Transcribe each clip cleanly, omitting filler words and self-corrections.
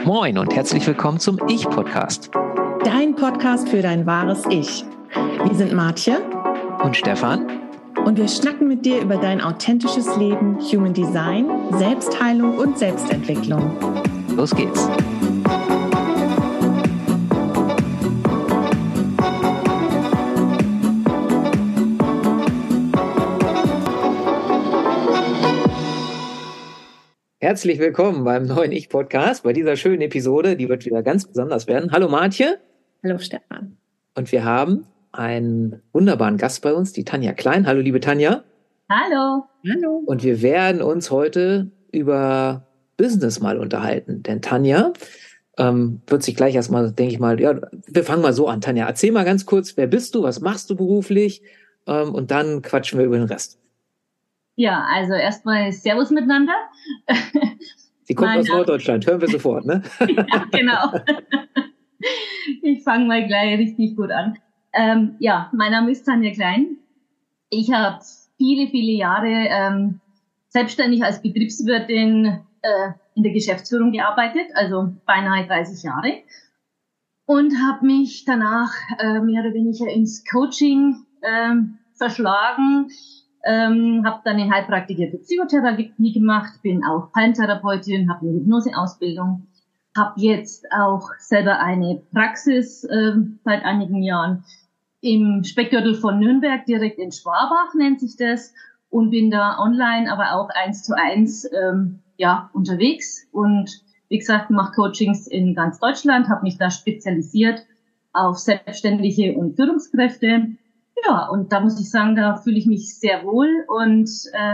Moin und herzlich willkommen zum Ich-Podcast. Dein Podcast für dein wahres Ich. Wir sind Martje und Stefan und wir schnacken mit dir über dein authentisches Leben, Human Design, Selbstheilung und Selbstentwicklung. Los geht's. Herzlich willkommen beim neuen Ich-Podcast, bei dieser schönen Episode, die wird wieder ganz besonders werden. Hallo Martje. Hallo Stefan. Und wir haben einen wunderbaren Gast bei uns, die Tanja Klein. Hallo liebe Tanja. Hallo. Hallo. Und wir werden uns heute über Business mal unterhalten, denn Tanja wird sich gleich erstmal, denke ich mal, ja, wir fangen mal so an. Tanja, erzähl mal ganz kurz, wer bist du, was machst du beruflich und dann quatschen wir über den Rest. Ja, also erstmal Servus miteinander. Sie kommt aus Norddeutschland, hören wir sofort, ne? Ja, genau. Ich fange mal gleich richtig gut an. Ja, mein Name ist Tanja Klein. Ich habe viele Jahre selbstständig als Betriebswirtin in der Geschäftsführung gearbeitet, also beinahe 30 Jahre. Und habe mich danach mehr oder weniger ins Coaching verschlagen. Habe dann eine Heilpraktiker für Psychotherapie gemacht, bin auch Palmtherapeutin, habe eine Hypnoseausbildung, habe jetzt auch selber eine Praxis seit einigen Jahren im Speckgürtel von Nürnberg, direkt in Schwabach nennt sich das, und bin da online, aber auch 1:1 unterwegs und wie gesagt, mache Coachings in ganz Deutschland, habe mich da spezialisiert auf Selbstständige und Führungskräfte. Ja, und da muss ich sagen, da fühle ich mich sehr wohl und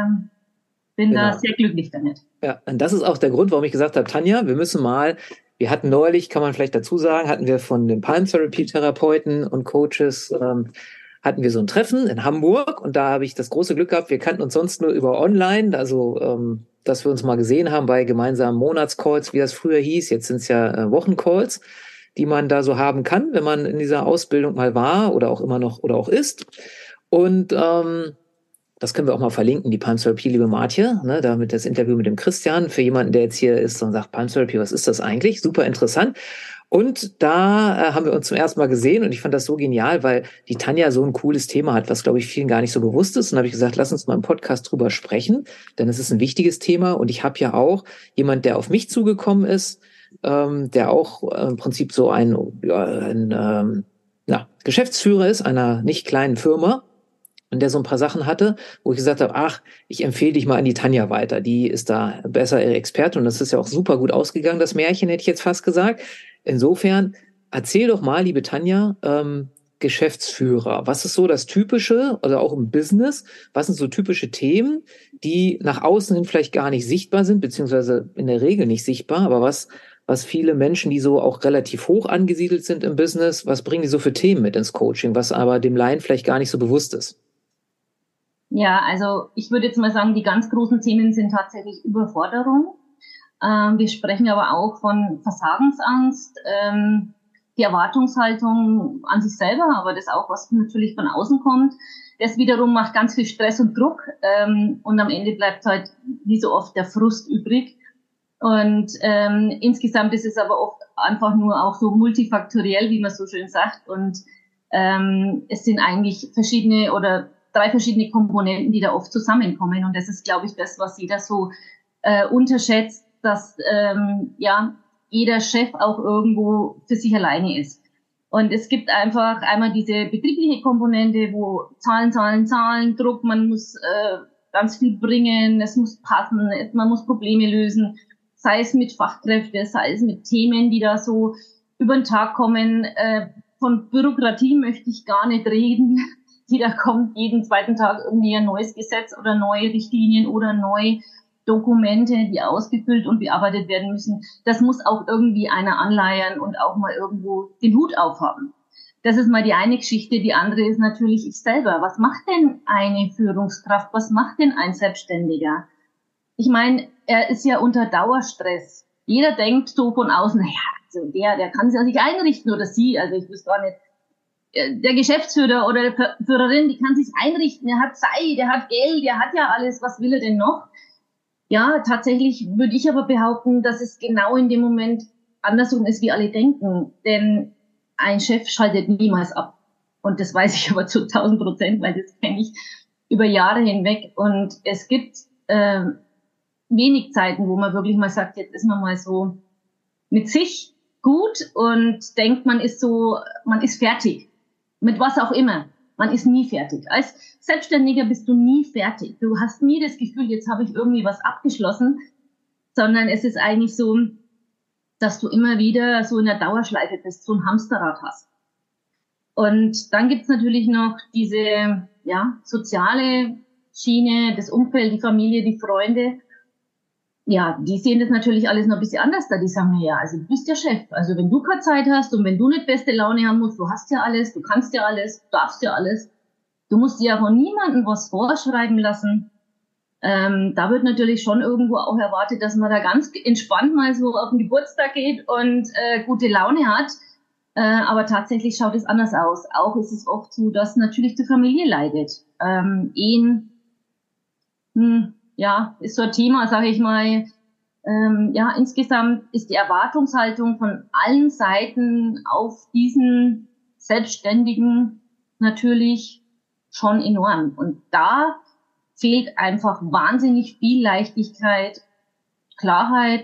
bin da sehr glücklich damit. Ja, und das ist auch der Grund, warum ich gesagt habe, Tanja, wir hatten neulich, kann man vielleicht dazu sagen, hatten wir von den Palm-Therapie-Therapeuten und Coaches, hatten wir so ein Treffen in Hamburg und da habe ich das große Glück gehabt, wir kannten uns sonst nur über online, also dass wir uns mal gesehen haben bei gemeinsamen Monatscalls, wie das früher hieß, jetzt sind es ja Wochencalls, die man da so haben kann, wenn man in dieser Ausbildung mal war oder auch immer noch oder auch ist. Und das können wir auch mal verlinken, die Palm Therapy, liebe Martje, ne, damit das Interview mit dem Christian, für jemanden, der jetzt hier ist und sagt, Palm Therapy, was ist das eigentlich? Super interessant. Und da haben wir uns zum ersten Mal gesehen und ich fand das so genial, weil die Tanja so ein cooles Thema hat, was, glaube ich, vielen gar nicht so bewusst ist. Und da habe ich gesagt, lass uns mal im Podcast drüber sprechen, denn es ist ein wichtiges Thema. Und ich habe ja auch jemand, der auf mich zugekommen ist, der auch im Prinzip so ein Geschäftsführer ist einer nicht kleinen Firma und der so ein paar Sachen hatte, wo ich gesagt habe, ich empfehle dich mal an die Tanja weiter. Die ist da besser Experte und das ist ja auch super gut ausgegangen, das Märchen, hätte ich jetzt fast gesagt. Insofern, erzähl doch mal, liebe Tanja, Geschäftsführer. Was ist so das Typische, also auch im Business, was sind so typische Themen, die nach außen hin vielleicht gar nicht sichtbar sind, beziehungsweise in der Regel nicht sichtbar, aber was viele Menschen, die so auch relativ hoch angesiedelt sind im Business, was bringen die so für Themen mit ins Coaching, was aber dem Laien vielleicht gar nicht so bewusst ist? Ja, also ich würde jetzt mal sagen, die ganz großen Themen sind tatsächlich Überforderung. Wir sprechen aber auch von Versagensangst, die Erwartungshaltung an sich selber, aber das auch, was natürlich von außen kommt. Das wiederum macht ganz viel Stress und Druck und am Ende bleibt halt wie so oft der Frust übrig. Und insgesamt ist es aber oft einfach nur auch so multifaktoriell, wie man so schön sagt. Und es sind eigentlich drei verschiedene Komponenten, die da oft zusammenkommen. Und das ist, glaube ich, das, was jeder so unterschätzt, dass jeder Chef auch irgendwo für sich alleine ist. Und es gibt einfach einmal diese betriebliche Komponente, wo Zahlen, Druck, man muss ganz viel bringen, es muss passen, man muss Probleme lösen, sei es mit Fachkräften, sei es mit Themen, die da so über den Tag kommen. Von Bürokratie möchte ich gar nicht reden. Da kommt jeden zweiten Tag irgendwie ein neues Gesetz oder neue Richtlinien oder neue Dokumente, die ausgefüllt und bearbeitet werden müssen. Das muss auch irgendwie einer anleiern und auch mal irgendwo den Hut aufhaben. Das ist mal die eine Geschichte. Die andere ist natürlich ich selber. Was macht denn eine Führungskraft? Was macht denn ein Selbstständiger? Ich meine, er ist ja unter Dauerstress. Jeder denkt so von außen, also der kann sich ja nicht einrichten oder sie, also ich wüsste gar nicht, der Geschäftsführer oder die Führerin, die kann sich einrichten, er hat Zeit, er hat Geld, er hat ja alles, was will er denn noch? Ja, tatsächlich würde ich aber behaupten, dass es genau in dem Moment andersrum ist, wie alle denken. Denn ein Chef schaltet niemals ab. Und das weiß ich aber zu 1000%, weil das kenne ich über Jahre hinweg. Und es gibt wenig Zeiten, wo man wirklich mal sagt, jetzt ist man mal so mit sich gut und denkt, man ist fertig. Mit was auch immer. Man ist nie fertig. Als Selbstständiger bist du nie fertig. Du hast nie das Gefühl, jetzt habe ich irgendwie was abgeschlossen, sondern es ist eigentlich so, dass du immer wieder so in der Dauerschleife bist, so ein Hamsterrad hast. Und dann gibt's natürlich noch diese soziale Schiene, das Umfeld, die Familie, die Freunde. Ja, die sehen das natürlich alles noch ein bisschen anders da. Die sagen, ja, also du bist ja Chef. Also wenn du keine Zeit hast und wenn du nicht beste Laune haben musst, du hast ja alles, du kannst ja alles, du darfst ja alles. Du musst dir ja von niemandem was vorschreiben lassen. Da wird natürlich schon irgendwo auch erwartet, dass man da ganz entspannt mal so auf den Geburtstag geht und gute Laune hat. Aber tatsächlich schaut es anders aus. Auch ist es oft so, dass natürlich die Familie leidet. Ehen, ist so ein Thema, sage ich mal. Insgesamt ist die Erwartungshaltung von allen Seiten auf diesen Selbstständigen natürlich schon enorm. Und da fehlt einfach wahnsinnig viel Leichtigkeit, Klarheit.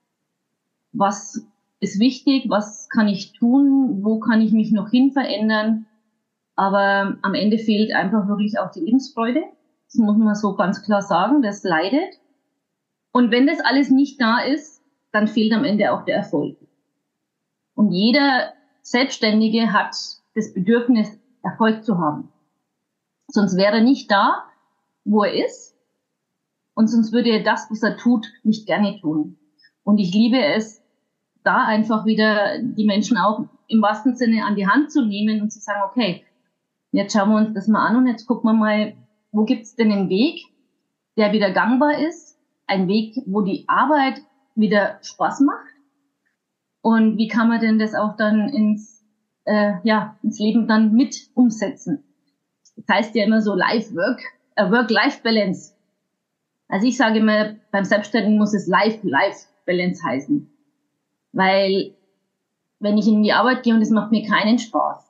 Was ist wichtig? Was kann ich tun? Wo kann ich mich noch hin verändern? Aber am Ende fehlt einfach wirklich auch die Lebensfreude. Das muss man so ganz klar sagen. Das leidet. Und wenn das alles nicht da ist, dann fehlt am Ende auch der Erfolg. Und jeder Selbstständige hat das Bedürfnis, Erfolg zu haben. Sonst wäre er nicht da, wo er ist. Und sonst würde er das, was er tut, nicht gerne tun. Und ich liebe es, da einfach wieder die Menschen auch im wahrsten Sinne an die Hand zu nehmen und zu sagen, okay, jetzt schauen wir uns das mal an und jetzt gucken wir mal, wo gibt's denn einen Weg, der wieder gangbar ist, ein Weg, wo die Arbeit wieder Spaß macht und wie kann man denn das auch dann ins Leben dann mit umsetzen. Das heißt ja immer so Work-Life-Balance. Also ich sage immer, beim Selbstständigen muss es Life-Balance heißen. Weil, wenn ich in die Arbeit gehe und es macht mir keinen Spaß,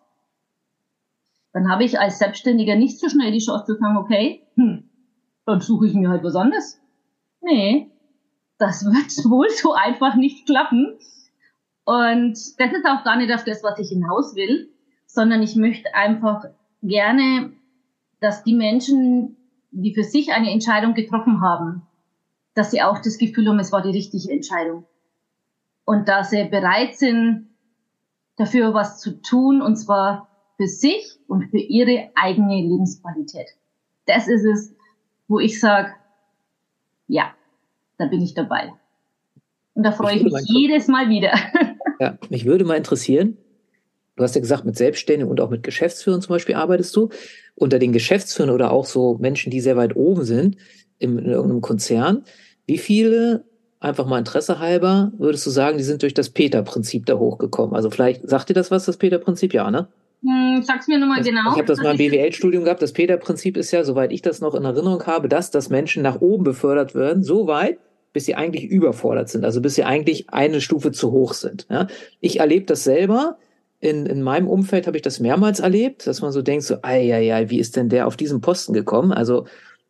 dann habe ich als Selbstständiger nicht so schnell die Chance zu sagen, okay, dann suche ich mir halt was anderes. Nee, das wird wohl so einfach nicht klappen. Und das ist auch gar nicht auf das, was ich hinaus will, sondern ich möchte einfach gerne, dass die Menschen, die für sich eine Entscheidung getroffen haben, dass sie auch das Gefühl haben, es war die richtige Entscheidung. Und dass sie bereit sind, dafür was zu tun, und zwar für sich und für ihre eigene Lebensqualität. Das ist es, wo ich sage, ja, da bin ich dabei. Und da freue ich mich jedes Mal wieder. Ja, mich würde mal interessieren, du hast ja gesagt, mit Selbstständigen und auch mit Geschäftsführern zum Beispiel arbeitest du. Unter den Geschäftsführern oder auch so Menschen, die sehr weit oben sind in irgendeinem Konzern, wie viele, einfach mal Interesse halber, würdest du sagen, die sind durch das Peter-Prinzip da hochgekommen? Also vielleicht, sagt dir das was, das Peter-Prinzip? Ja, ne? Sag's mir nochmal genau. Ich habe das mal im BWL-Studium gehabt. Das Peter-Prinzip ist ja, soweit ich das noch in Erinnerung habe, dass Menschen nach oben befördert werden, so weit, bis sie eigentlich überfordert sind, also bis sie eigentlich eine Stufe zu hoch sind. Ja? Ich erlebe das selber. In meinem Umfeld habe ich das mehrmals erlebt, dass man so denkt, so, wie ist denn der auf diesen Posten gekommen? Also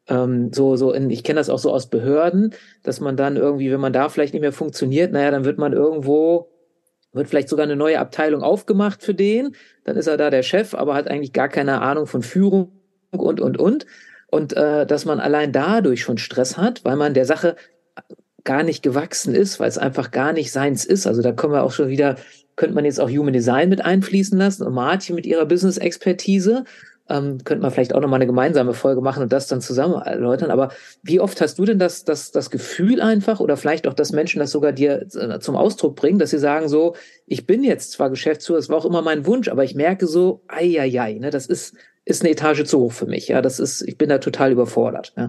ich kenne das auch so aus Behörden, dass man dann irgendwie, wenn man da vielleicht nicht mehr funktioniert, dann wird vielleicht sogar eine neue Abteilung aufgemacht für den, dann ist er da der Chef, aber hat eigentlich gar keine Ahnung von Führung und. Und dass man allein dadurch schon Stress hat, weil man der Sache gar nicht gewachsen ist, weil es einfach gar nicht seins ist. Also da kommen wir auch schon wieder, könnte man jetzt auch Human Design mit einfließen lassen und Martin mit ihrer Business-Expertise. Könnte man vielleicht auch nochmal eine gemeinsame Folge machen und das dann zusammen erläutern. Aber wie oft hast du denn das Gefühl einfach oder vielleicht auch, dass Menschen das sogar dir zum Ausdruck bringen, dass sie sagen so, ich bin jetzt zwar Geschäftsführer, das war auch immer mein Wunsch, aber ich merke so, das ist eine Etage zu hoch für mich. Ja, ich bin da total überfordert. Ja.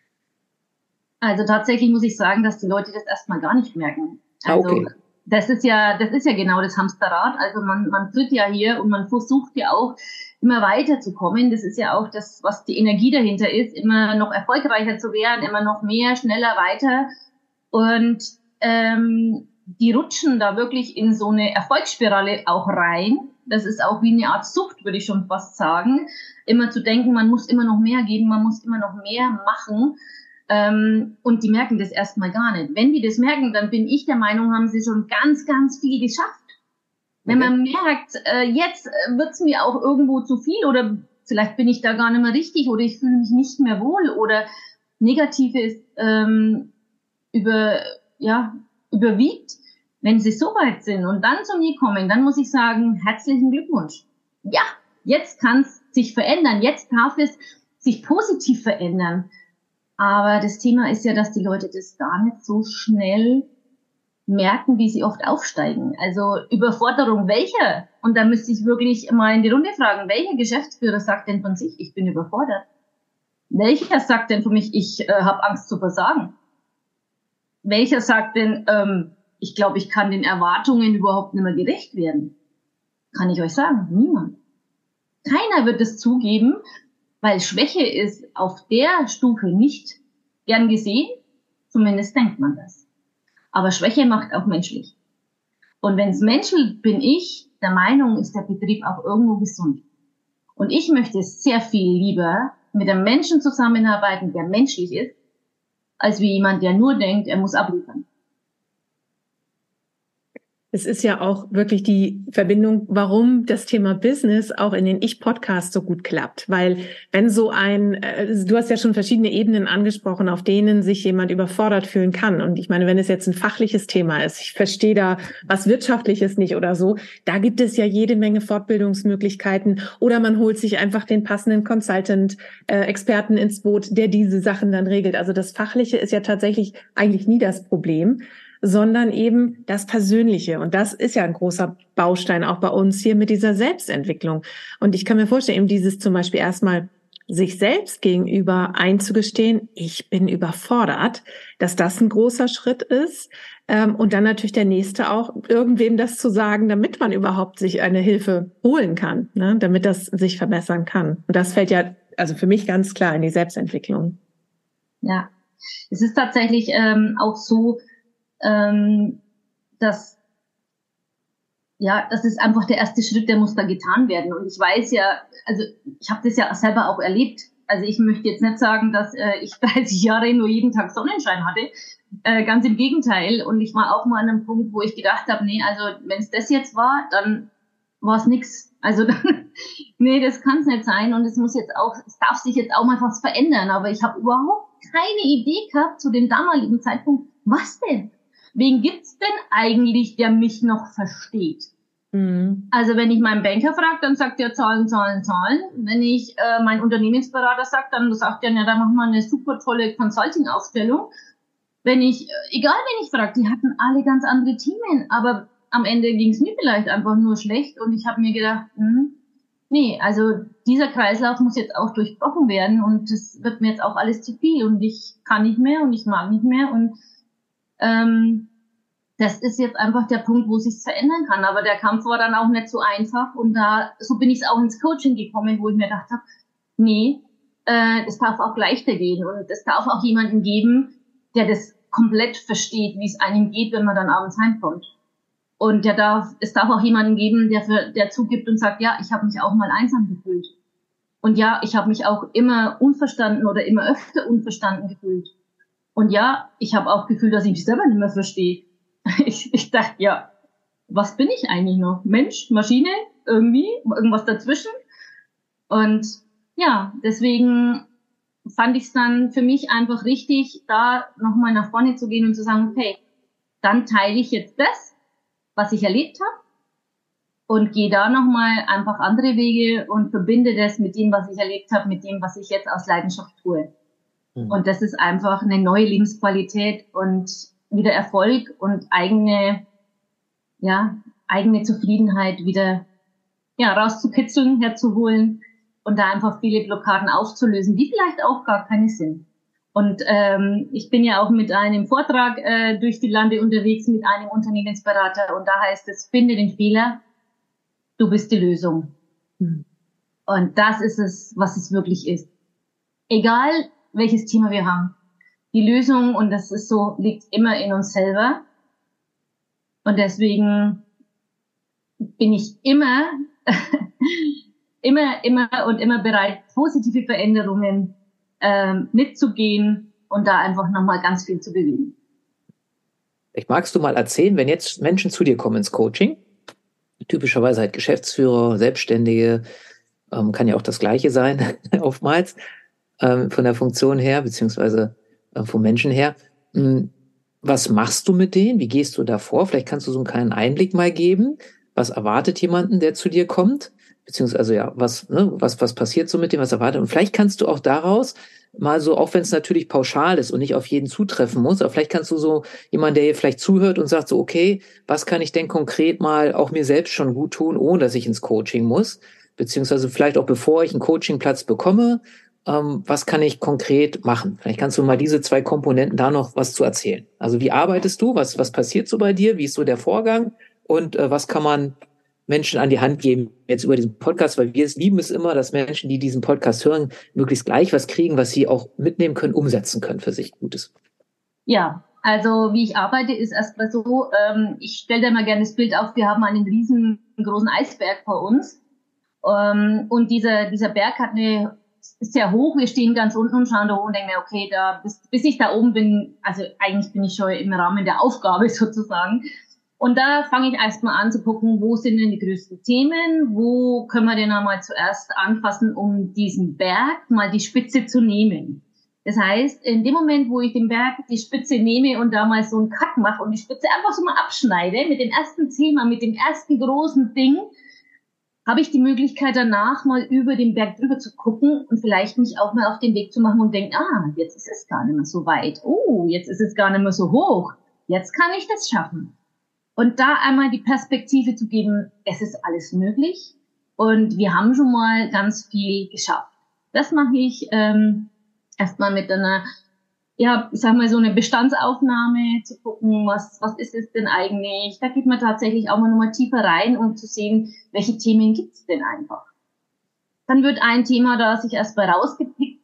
Also tatsächlich muss ich sagen, dass die Leute das erstmal gar nicht merken. Also okay. Das ist ja genau das Hamsterrad. Also man tritt ja hier und man versucht ja auch immer weiterzukommen. Das ist ja auch das, was die Energie dahinter ist, immer noch erfolgreicher zu werden, immer noch mehr, schneller, weiter. Und die rutschen da wirklich in so eine Erfolgsspirale auch rein. Das ist auch wie eine Art Sucht, würde ich schon fast sagen. Immer zu denken, man muss immer noch mehr geben, man muss immer noch mehr machen. Und die merken das erstmal gar nicht. Wenn die das merken, dann bin ich der Meinung, haben sie schon ganz, ganz viel geschafft. Wenn man merkt, jetzt wird's mir auch irgendwo zu viel oder vielleicht bin ich da gar nicht mehr richtig oder ich fühle mich nicht mehr wohl oder Negatives überwiegt, wenn sie so weit sind und dann zu mir kommen, dann muss ich sagen, herzlichen Glückwunsch. Ja, jetzt kann es sich verändern, jetzt darf es sich positiv verändern. Aber das Thema ist ja, dass die Leute das gar nicht so schnell merken, wie sie oft aufsteigen. Also Überforderung welcher? Und da müsste ich wirklich mal in die Runde fragen, welcher Geschäftsführer sagt denn von sich, ich bin überfordert? Welcher sagt denn von mich, ich habe Angst zu versagen? Welcher sagt denn, ich glaube, ich kann den Erwartungen überhaupt nicht mehr gerecht werden? Kann ich euch sagen, niemand. Keiner wird es zugeben, weil Schwäche ist auf der Stufe nicht gern gesehen, zumindest denkt man das. Aber Schwäche macht auch menschlich. Und wenn es menschelt, bin ich der Meinung, ist der Betrieb auch irgendwo gesund. Und ich möchte sehr viel lieber mit einem Menschen zusammenarbeiten, der menschlich ist, als wie jemand, der nur denkt, er muss abliefern. Es ist ja auch wirklich die Verbindung, warum das Thema Business auch in den Ich-Podcasts so gut klappt. Weil wenn so du hast ja schon verschiedene Ebenen angesprochen, auf denen sich jemand überfordert fühlen kann. Und ich meine, wenn es jetzt ein fachliches Thema ist, ich verstehe da was Wirtschaftliches nicht oder so, da gibt es ja jede Menge Fortbildungsmöglichkeiten. Oder man holt sich einfach den passenden Consultant, Experten ins Boot, der diese Sachen dann regelt. Also das Fachliche ist ja tatsächlich eigentlich nie das Problem, sondern eben das Persönliche. Und das ist ja ein großer Baustein auch bei uns hier mit dieser Selbstentwicklung. Und ich kann mir vorstellen, eben dieses zum Beispiel erstmal sich selbst gegenüber einzugestehen, ich bin überfordert, dass das ein großer Schritt ist. Und dann natürlich der nächste auch, irgendwem das zu sagen, damit man überhaupt sich eine Hilfe holen kann, ne? Damit das sich verbessern kann. Und das fällt ja also für mich ganz klar in die Selbstentwicklung. Ja, es ist tatsächlich auch so, das ist einfach der erste Schritt, der muss da getan werden. Und ich weiß ja, also ich habe das ja selber auch erlebt. Also ich möchte jetzt nicht sagen, dass ich 30 Jahre nur jeden Tag Sonnenschein hatte. Ganz im Gegenteil. Und ich war auch mal an einem Punkt, wo ich gedacht habe, nee, also wenn es das jetzt war, dann war es nix. Also dann, nee, das kann es nicht sein. Und es darf sich jetzt auch mal was verändern. Aber ich habe überhaupt keine Idee gehabt zu dem damaligen Zeitpunkt, was denn? Wen gibt's denn eigentlich, der mich noch versteht? Mhm. Also wenn ich meinen Banker frage, dann sagt er Zahlen, Zahlen, Zahlen. Wenn ich meinen Unternehmensberater sage, dann sagt er, ja, da machen wir eine super tolle Consulting-Aufstellung. Egal wen ich frage, die hatten alle ganz andere Themen, aber am Ende ging's mir vielleicht einfach nur schlecht und ich habe mir gedacht, nee, also dieser Kreislauf muss jetzt auch durchbrochen werden und das wird mir jetzt auch alles zu viel und ich kann nicht mehr und ich mag nicht mehr und das ist jetzt einfach der Punkt, wo es sich verändern kann. Aber der Kampf war dann auch nicht so einfach. Und so bin ich auch ins Coaching gekommen, wo ich mir gedacht habe, nee, es darf auch leichter gehen. Und es darf auch jemanden geben, der das komplett versteht, wie es einem geht, wenn man dann abends heimkommt. Und es darf auch jemanden geben, der zugibt und sagt, ja, ich habe mich auch mal einsam gefühlt. Und ja, ich habe mich auch immer unverstanden oder immer öfter unverstanden gefühlt. Und ja, ich habe auch Gefühl, dass ich mich selber nicht mehr verstehe. Ich dachte, ja, was bin ich eigentlich noch? Mensch, Maschine, irgendwie, irgendwas dazwischen. Und ja, deswegen fand ich es dann für mich einfach richtig, da nochmal nach vorne zu gehen und zu sagen, okay, dann teile ich jetzt das, was ich erlebt habe und gehe da nochmal einfach andere Wege und verbinde das mit dem, was ich erlebt habe, mit dem, was ich jetzt aus Leidenschaft tue. Und das ist einfach eine neue Lebensqualität und wieder Erfolg und eigene Zufriedenheit wieder rauszukitzeln, herzuholen und da einfach viele Blockaden aufzulösen, die vielleicht auch gar keine sind. Und ich bin ja auch mit einem Vortrag durch die Lande unterwegs mit einem Unternehmensberater und da heißt es, finde den Fehler, du bist die Lösung. Und das ist es, was es wirklich ist. Egal, welches Thema wir haben. Die Lösung, und das ist so, liegt immer in uns selber. Und deswegen bin ich immer bereit, positive Veränderungen mitzugehen und da einfach nochmal ganz viel zu bewegen. Magst du mal erzählen, wenn jetzt Menschen zu dir kommen ins Coaching, typischerweise halt Geschäftsführer, Selbstständige, kann ja auch das Gleiche sein, oftmals, von der Funktion her, beziehungsweise vom Menschen her. Was machst du mit denen? Wie gehst du da vor? Vielleicht kannst du so einen kleinen Einblick mal geben. Was erwartet jemanden, der zu dir kommt? Beziehungsweise, ja, was passiert so mit dem, was erwartet? Und vielleicht kannst du auch daraus mal so, auch wenn es natürlich pauschal ist und nicht auf jeden zutreffen muss, aber vielleicht kannst du so jemand, der hier vielleicht zuhört und sagt so, okay, was kann ich denn konkret mal auch mir selbst schon gut tun, ohne dass ich ins Coaching muss? Beziehungsweise vielleicht auch bevor ich einen Coachingplatz bekomme, was kann ich konkret machen? Vielleicht kannst du mal diese 2 Komponenten da noch was zu erzählen. Also wie arbeitest du? Was passiert so bei dir? Wie ist so der Vorgang? Und was kann man Menschen an die Hand geben jetzt über diesen Podcast? Weil wir lieben es immer, dass Menschen, die diesen Podcast hören, möglichst gleich was kriegen, was sie auch mitnehmen können, umsetzen können für sich Gutes. Ja, also wie ich arbeite, ist erstmal so, ich stelle da mal gerne das Bild auf, wir haben einen riesengroßen Eisberg vor uns. Und dieser Berg ist sehr hoch, wir stehen ganz unten und schauen da hoch und denken, okay, bis ich da oben bin, also eigentlich bin ich schon im Rahmen der Aufgabe sozusagen. Und da fange ich erstmal an zu gucken, wo sind denn die größten Themen, wo können wir denn einmal zuerst anfassen, um diesen Berg mal die Spitze zu nehmen. Das heißt, in dem Moment, wo ich den Berg die Spitze nehme und da mal so einen Cut mache und die Spitze einfach so mal abschneide mit dem ersten Thema, mit dem ersten großen Ding, habe ich die Möglichkeit danach mal über den Berg drüber zu gucken und vielleicht mich auch mal auf den Weg zu machen und denken, jetzt ist es gar nicht mehr so weit. Oh, jetzt ist es gar nicht mehr so hoch. Jetzt kann ich das schaffen. Und da einmal die Perspektive zu geben, es ist alles möglich und wir haben schon mal ganz viel geschafft. Das mache ich erstmal mit einer, ich sag mal so eine Bestandsaufnahme, zu gucken, was ist es denn eigentlich. Da geht man tatsächlich auch mal nochmal tiefer rein, um zu sehen, welche Themen gibt es denn einfach. Dann wird ein Thema da sich erstmal rausgepickt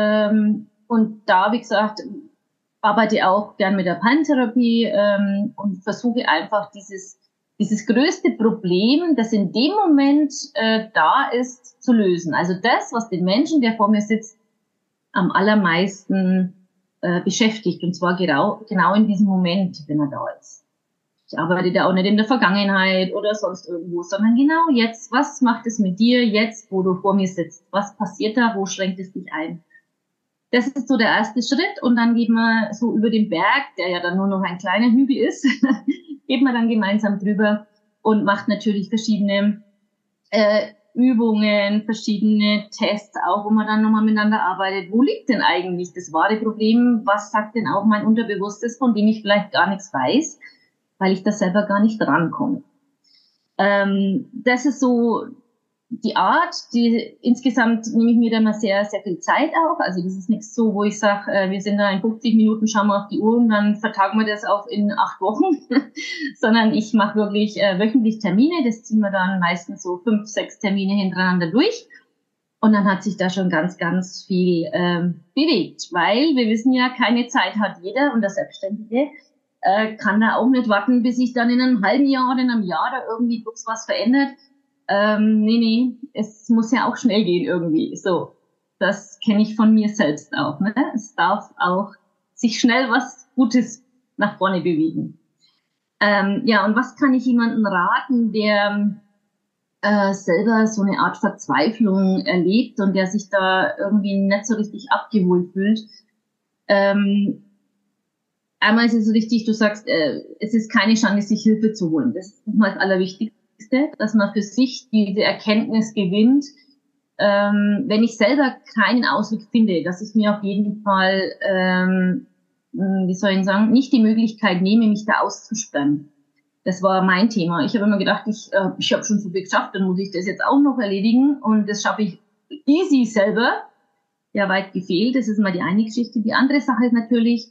und da, wie gesagt, arbeite auch gern mit der Palmtherapie und versuche einfach dieses größte Problem, das in dem Moment da ist, zu lösen. Also das, was den Menschen, der vor mir sitzt, am allermeisten beschäftigt. Und zwar genau in diesem Moment, wenn er da ist. Ich arbeite da auch nicht in der Vergangenheit oder sonst irgendwo, sondern genau jetzt. Was macht es mit dir jetzt, wo du vor mir sitzt? Was passiert da? Wo schränkt es dich ein? Das ist so der erste Schritt und dann geht man so über den Berg, der ja dann nur noch ein kleiner Hügel ist, geht man dann gemeinsam drüber und macht natürlich verschiedene Übungen, verschiedene Tests auch, wo man dann nochmal miteinander arbeitet. Wo liegt denn eigentlich das wahre Problem? Was sagt denn auch mein Unterbewusstes, von dem ich vielleicht gar nichts weiß, weil ich da selber gar nicht rankomme? Das ist so die Art, insgesamt nehme ich mir da mal sehr, sehr viel Zeit auch. Also das ist nichts so, wo ich sage, wir sind da in 50 Minuten, schauen wir auf die Uhr und dann vertagen wir das auf in 8 Wochen. Sondern ich mache wirklich wöchentlich Termine. Das ziehen wir dann meistens so 5, 6 Termine hintereinander durch. Und dann hat sich da schon ganz, ganz viel bewegt. Weil wir wissen ja, keine Zeit hat jeder und der Selbstständige kann da auch nicht warten, bis sich dann in einem halben Jahr oder in einem Jahr da irgendwie was verändert. Nee, es muss ja auch schnell gehen irgendwie. So, das kenne ich von mir selbst auch. Ne? Es darf auch sich schnell was Gutes nach vorne bewegen. Und was kann ich jemandem raten, der selber so eine Art Verzweiflung erlebt und der sich da irgendwie nicht so richtig abgeholt fühlt? Einmal ist es so richtig, du sagst, es ist keine Schande, sich Hilfe zu holen. Das ist mal das Allerwichtigste, dass man für sich diese Erkenntnis gewinnt, wenn ich selber keinen Ausweg finde, dass ich mir auf jeden Fall, nicht die Möglichkeit nehme, mich da auszusperren. Das war mein Thema. Ich habe immer gedacht, ich habe schon so viel geschafft, dann muss ich das jetzt auch noch erledigen und das schaffe ich easy selber. Ja, weit gefehlt. Das ist mal die eine Geschichte. Die andere Sache ist natürlich,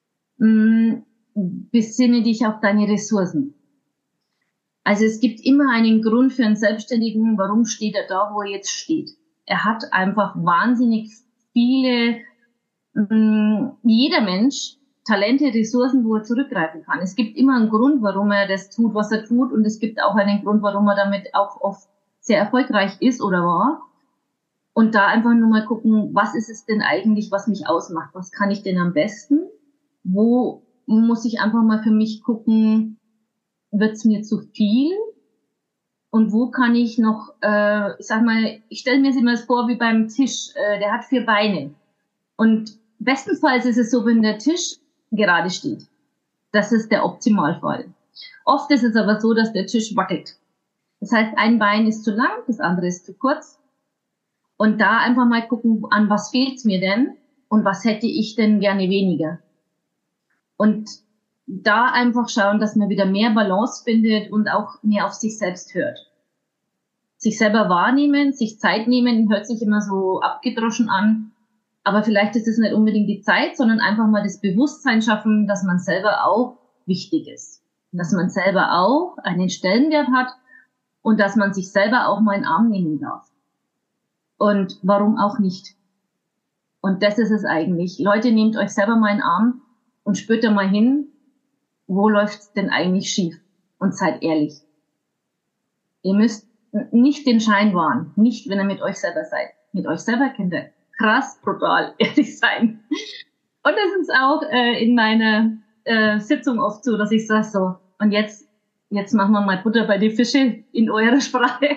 besinne dich auf deine Ressourcen. Also es gibt immer einen Grund für einen Selbstständigen, warum steht er da, wo er jetzt steht. Er hat einfach wahnsinnig viele, jeder Mensch Talente, Ressourcen, wo er zurückgreifen kann. Es gibt immer einen Grund, warum er das tut, was er tut, und es gibt auch einen Grund, warum er damit auch oft sehr erfolgreich ist oder war. Und da einfach nur mal gucken, was ist es denn eigentlich, was mich ausmacht? Was kann ich denn am besten? Wo muss ich einfach mal für mich gucken, wird es mir zu viel? Und wo kann ich noch, ich sag mal, ich stelle mir es immer vor wie beim Tisch, der hat 4 Beine. Und bestenfalls ist es so, wenn der Tisch gerade steht. Das ist der Optimalfall. Oft ist es aber so, dass der Tisch wackelt. Das heißt, ein Bein ist zu lang, das andere ist zu kurz. Und da einfach mal gucken, an was fehlt's mir denn und was hätte ich denn gerne weniger. Und da einfach schauen, dass man wieder mehr Balance findet und auch mehr auf sich selbst hört. Sich selber wahrnehmen, sich Zeit nehmen, hört sich immer so abgedroschen an. Aber vielleicht ist es nicht unbedingt die Zeit, sondern einfach mal das Bewusstsein schaffen, dass man selber auch wichtig ist. Dass man selber auch einen Stellenwert hat und dass man sich selber auch mal in den Arm nehmen darf. Und warum auch nicht? Und das ist es eigentlich. Leute, nehmt euch selber mal in den Arm und spürt da mal hin, wo läuft's denn eigentlich schief? Und seid ehrlich. Ihr müsst nicht den Schein wahren. Nicht, wenn ihr mit euch selber seid. Mit euch selber könnt ihr krass, brutal ehrlich sein. Und das ist auch in meiner Sitzung oft so, dass ich sage so, und jetzt machen wir mal Butter bei die Fische in eurer Sprache.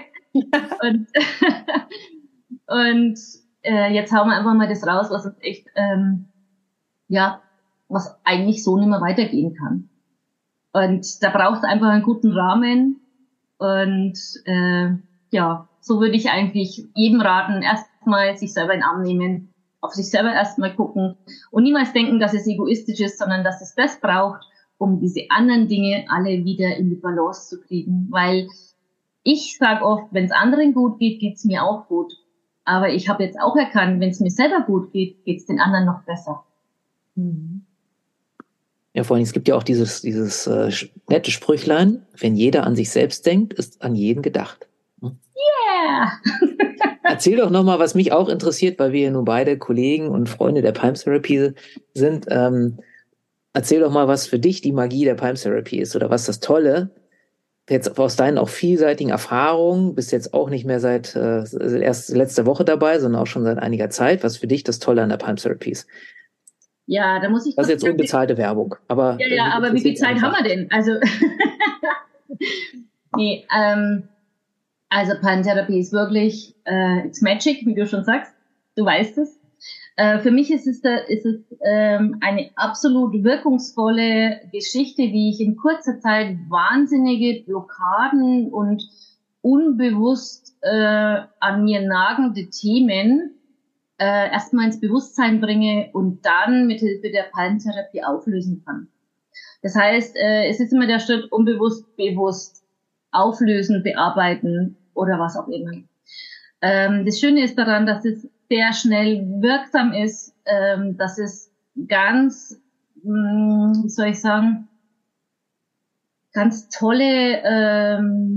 Und jetzt hauen wir einfach mal das raus, was uns echt, was eigentlich so nicht mehr weitergehen kann. Und da braucht es einfach einen guten Rahmen. Und so würde ich eigentlich jedem raten, erstmal sich selber in den Arm nehmen, auf sich selber erstmal gucken und niemals denken, dass es egoistisch ist, sondern dass es das braucht, um diese anderen Dinge alle wieder in die Balance zu kriegen. Weil ich sage oft, wenn es anderen gut geht, geht's mir auch gut. Aber ich habe jetzt auch erkannt, wenn es mir selber gut geht, geht's den anderen noch besser. Ja, vor allem, es gibt ja auch dieses nette Sprüchlein, wenn jeder an sich selbst denkt, ist an jeden gedacht. Yeah! Erzähl doch nochmal, was mich auch interessiert, weil wir ja nun beide Kollegen und Freunde der Palm Therapy sind. Erzähl doch mal, was für dich die Magie der Palm Therapy ist oder was das Tolle, jetzt aus deinen auch vielseitigen Erfahrungen, bist jetzt auch nicht mehr seit erst letzter Woche dabei, sondern auch schon seit einiger Zeit, was für dich das Tolle an der Palm Therapy ist. Ja, da muss ich... Das ist jetzt unbezahlte Werbung. Aber aber wie viel Zeit haben wir denn? Also, nee, also Palm-Therapie ist wirklich, it's magic, wie du schon sagst. Du weißt es. Für mich ist es eine absolut wirkungsvolle Geschichte, wie ich in kurzer Zeit wahnsinnige Blockaden und unbewusst an mir nagende Themen erstmal ins Bewusstsein bringe und dann mit Hilfe der Palm-Therapie auflösen kann. Das heißt, es ist immer der Schritt unbewusst, bewusst, auflösen, bearbeiten oder was auch immer. Das Schöne ist daran, dass es sehr schnell wirksam ist, dass es ganz, wie soll ich sagen, ganz tolle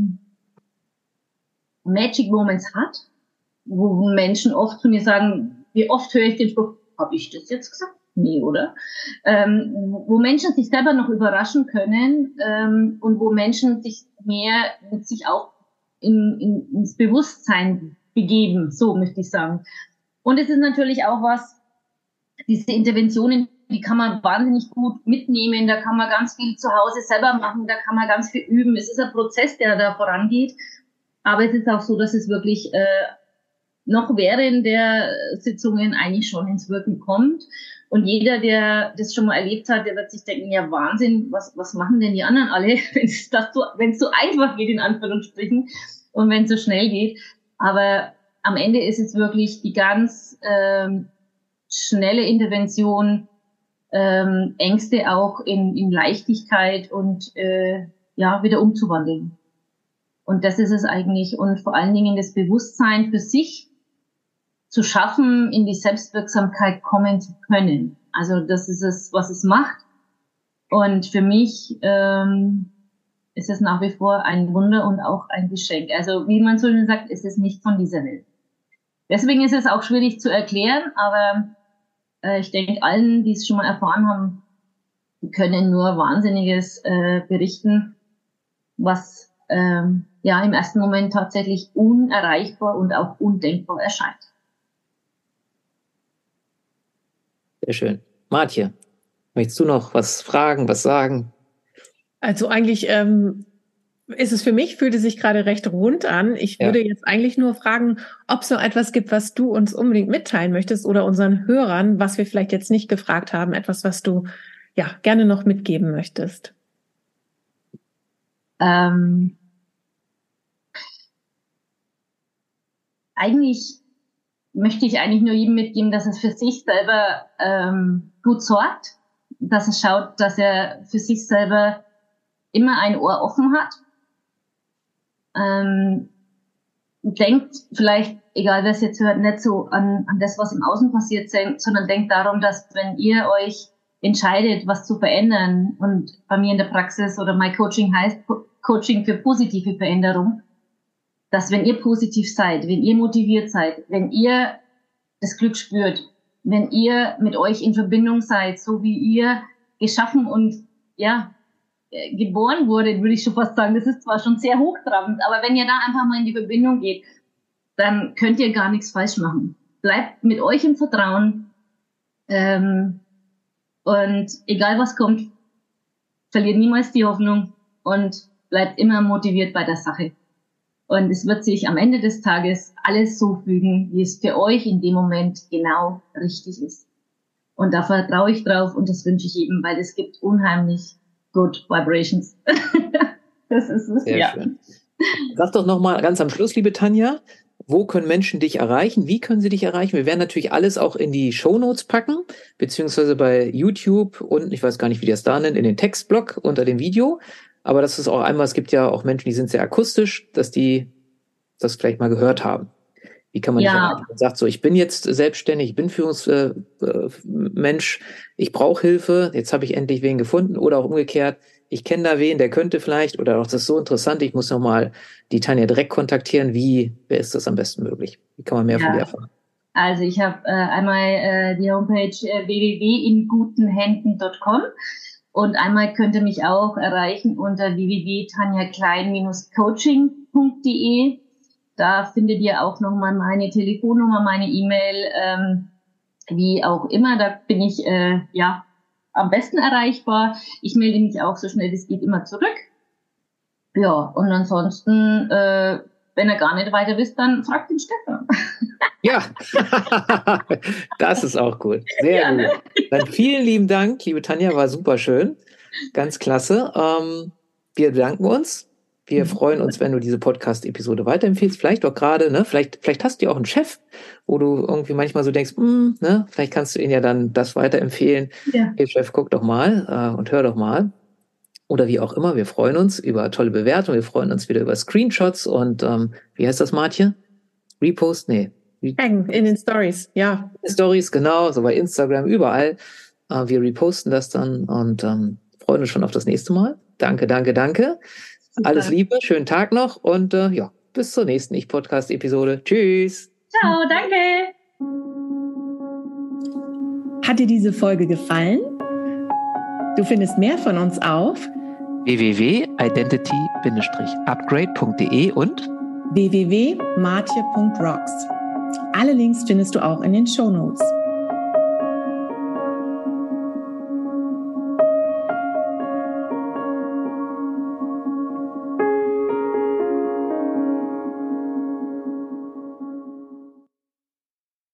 Magic Moments hat, wo Menschen oft zu mir sagen, wie oft höre ich den Spruch, habe ich das jetzt gesagt? Nee, oder? Wo Menschen sich selber noch überraschen können und wo Menschen sich mehr mit sich auch ins Bewusstsein begeben, so möchte ich sagen. Und es ist natürlich auch was, diese Interventionen, die kann man wahnsinnig gut mitnehmen, da kann man ganz viel zu Hause selber machen, da kann man ganz viel üben. Es ist ein Prozess, der da vorangeht, aber es ist auch so, dass es wirklich noch während der Sitzungen eigentlich schon ins Wirken kommt. Und jeder, der das schon mal erlebt hat, der wird sich denken, ja Wahnsinn, was machen denn die anderen alle, wenn es so einfach geht, in Anführungsstrichen, und wenn es so schnell geht. Aber am Ende ist es wirklich die ganz schnelle Intervention, Ängste auch in Leichtigkeit und wieder umzuwandeln. Und das ist es eigentlich. Und vor allen Dingen das Bewusstsein für sich zu schaffen, in die Selbstwirksamkeit kommen zu können. Also das ist es, was es macht. Und für mich ist es nach wie vor ein Wunder und auch ein Geschenk. Also wie man so schön sagt, ist es nicht von dieser Welt. Deswegen ist es auch schwierig zu erklären, aber ich denke, allen, die es schon mal erfahren haben, können nur Wahnsinniges berichten, was im ersten Moment tatsächlich unerreichbar und auch undenkbar erscheint. Sehr schön. Martje, möchtest du noch was fragen, was sagen? Also eigentlich ist es für mich, fühlte sich gerade recht rund an. Ich würde jetzt eigentlich nur fragen, ob es noch etwas gibt, was du uns unbedingt mitteilen möchtest oder unseren Hörern, was wir vielleicht jetzt nicht gefragt haben, etwas, was du gerne noch mitgeben möchtest. Eigentlich möchte ich nur jedem mitgeben, dass es für sich selber gut sorgt, dass es schaut, dass er für sich selber immer ein Ohr offen hat. Denkt vielleicht, egal wer es jetzt hört, nicht so an das, was im Außen passiert, sondern denkt darum, dass wenn ihr euch entscheidet, was zu verändern, und bei mir in der Praxis oder mein Coaching heißt Coaching für positive Veränderung, dass wenn ihr positiv seid, wenn ihr motiviert seid, wenn ihr das Glück spürt, wenn ihr mit euch in Verbindung seid, so wie ihr geschaffen und geboren wurde, würde ich schon fast sagen, das ist zwar schon sehr hochtrabend, aber wenn ihr da einfach mal in die Verbindung geht, dann könnt ihr gar nichts falsch machen. Bleibt mit euch im Vertrauen und egal was kommt, verliert niemals die Hoffnung und bleibt immer motiviert bei der Sache. Und es wird sich am Ende des Tages alles so fügen, wie es für euch in dem Moment genau richtig ist. Und da vertraue ich drauf und das wünsche ich jedem, weil es gibt unheimlich good vibrations. Das ist es, Sehr schön. Sag doch nochmal ganz am Schluss, liebe Tanja, wo können Menschen dich erreichen? Wie können sie dich erreichen? Wir werden natürlich alles auch in die Shownotes packen, beziehungsweise bei YouTube und ich weiß gar nicht, wie die das da nennt, in den Textblock unter dem Video. Aber das ist auch einmal, es gibt ja auch Menschen, die sind sehr akustisch, dass die das vielleicht mal gehört haben. Wie kann man nicht erreichen? Man sagt so, ich bin jetzt selbstständig, ich bin Führungsmensch, ich brauche Hilfe, jetzt habe ich endlich wen gefunden. Oder auch umgekehrt, ich kenne da wen, der könnte vielleicht, oder auch das ist so interessant, ich muss nochmal die Tanja direkt kontaktieren. Wer ist das am besten möglich? Wie kann man mehr von dir erfahren? Also ich habe einmal die Homepage www.ingutenhänden.com. Und einmal könnt ihr mich auch erreichen unter www.tanjaklein-coaching.de. Da findet ihr auch nochmal meine Telefonnummer, meine E-Mail, wie auch immer. Da bin ich am besten erreichbar. Ich melde mich auch so schnell es geht immer zurück. Ja, und ansonsten, wenn ihr gar nicht weiter wisst, dann fragt den Stefan. Ja, das ist auch gut. Sehr gut. Dann vielen lieben Dank, liebe Tanja, war super schön. Ganz klasse. Wir bedanken uns. Wir freuen uns, wenn du diese Podcast-Episode weiterempfiehlst. Vielleicht auch gerade, vielleicht hast du ja auch einen Chef, wo du irgendwie manchmal so denkst, vielleicht kannst du ihn ja dann das weiterempfehlen. Ja. Hey Chef, guck doch mal und hör doch mal. Oder wie auch immer. Wir freuen uns über tolle Bewertungen. Wir freuen uns wieder über Screenshots und wie heißt das, Martje? Repost? Nee. In den Stories, ja. Stories, genau, so bei Instagram, überall. Wir reposten das dann und freuen uns schon auf das nächste Mal. Danke. Super. Alles Liebe, schönen Tag noch und bis zur nächsten Ich-Podcast-Episode. Tschüss. Ciao, danke. Hat dir diese Folge gefallen? Du findest mehr von uns auf www.identity-upgrade.de und www.martje.rocks. Alle Links findest du auch in den Shownotes.